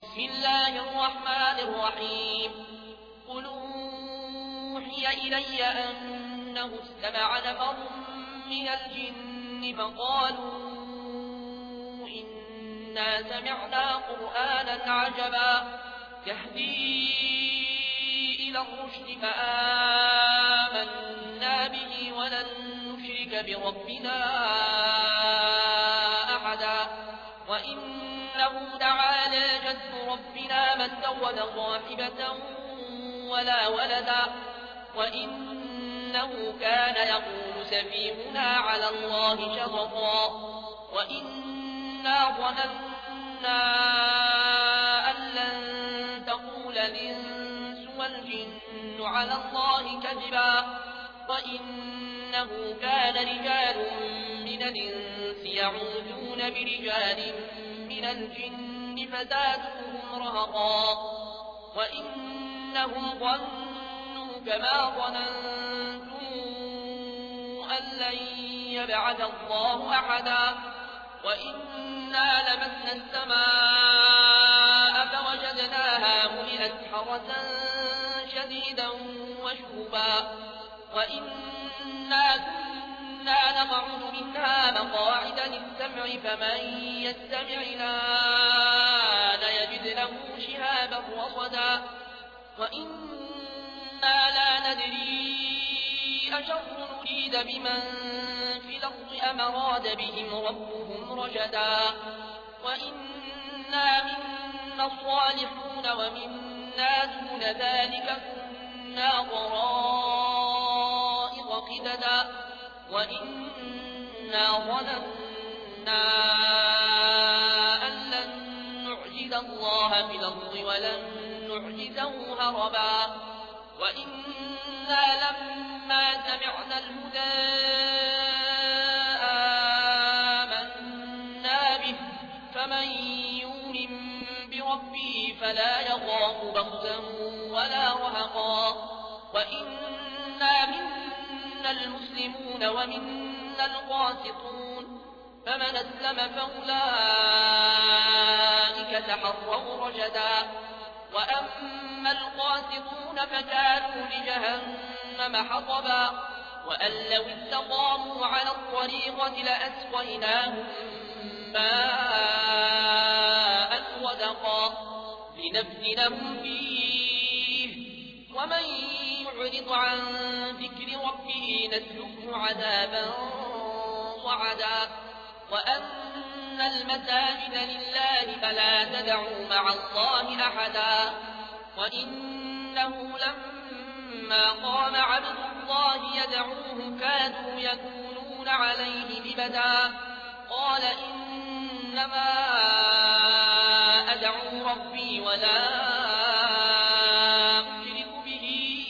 بسم الله الرحمن الرحيم قل أوحي إلي أنه استمع نفر من الجن فقالوا إنا سمعنا قرآنا عجبا يهدي إلى الرشد فآمنا به ولن نشرك بربنا أحدا وإنه تعالى جد ربنا ما اتخذ صاحبة ولا ولدا وإنه كان يقول سفيهنا على الله شططا وإنا ظننا أن لن تقول الإنس والجن على الله كذبا وإنه كان رجال من الإنس يعوذون برجال من الجن فزادوهم رهقا وإنهم ظنوا كما ظننتم أن لن يبعث الله أحدا وإنا لمسنا السماء فوجدناها ملئت حرسا شديدا وشهبا وإنا كنا نقعد منها مقاعد للسمع فمن يستمع الآن يجد له شهابا رصدا وإنا لا ندري أشر نريد بمن في الأرض أم أراد بهم ربهم رشدا وإنا منا الصالحون ومنا دون ذلك كنا طرائق قددا وإنا ظننا أن لن نعجز الله في الأرض ولن نعجزه هربا وإنا لما سمعنا الهدى آمنا به فمن يؤمن بربه فلا يخاف بخسا ولا رهقا وإنا منا المسلمون ومنا القاسطون فمن أسلم فأولئك تحروا رشدا وأما القاسطون فكانوا لجهنم حطبا وأن لو استقاموا على الطريقة لأسقيناهم ماء غدقا لنفتنهم فيه ومن يعرض عن ذكر ربه نسلكه عذابا صعدا وأن المساجد لله فلا تدعوا مع الله أحدا وإنه لما قام عبد الله يدعوه كادوا يكونون عليه لبدا قال إنما أدعو ربي ولا أشرك به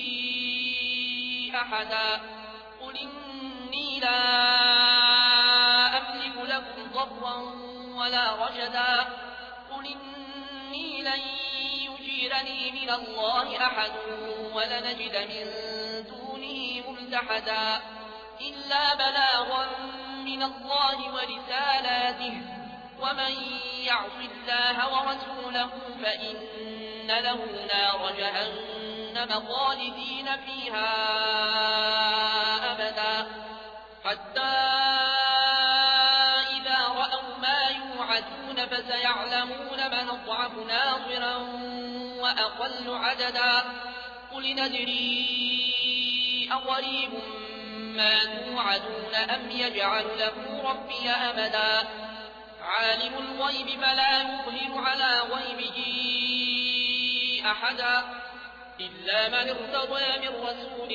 أحدا قل إني لا أملك لكم ضرا ولا رشدا قل إني لن يجيرني من الله أحد ولنجد من دونه ملتحدا إلا بلاغا من الله ورسالاته ومن يعص الله ورسوله فإن له نار جهنم خالدين فيها أبدا حتى إذا رأوا ما يوعدون فسيعلمون من أضعف ناصرا وأقل عددا قل ندري أقريب ما توعدون أم يجعل له ربي أمدا عالم الغيب فلا يظهر على غيبه أحدا إلا من ارتضى من رسول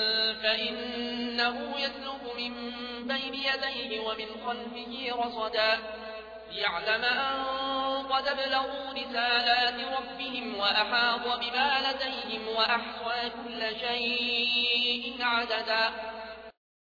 فإنه يسلك من بين يديه ومن خلفه رصدا ليعلم أن قد ابلغوا رسالات ربهم وأحاط بما لديهم وأحصى كل شيء عددا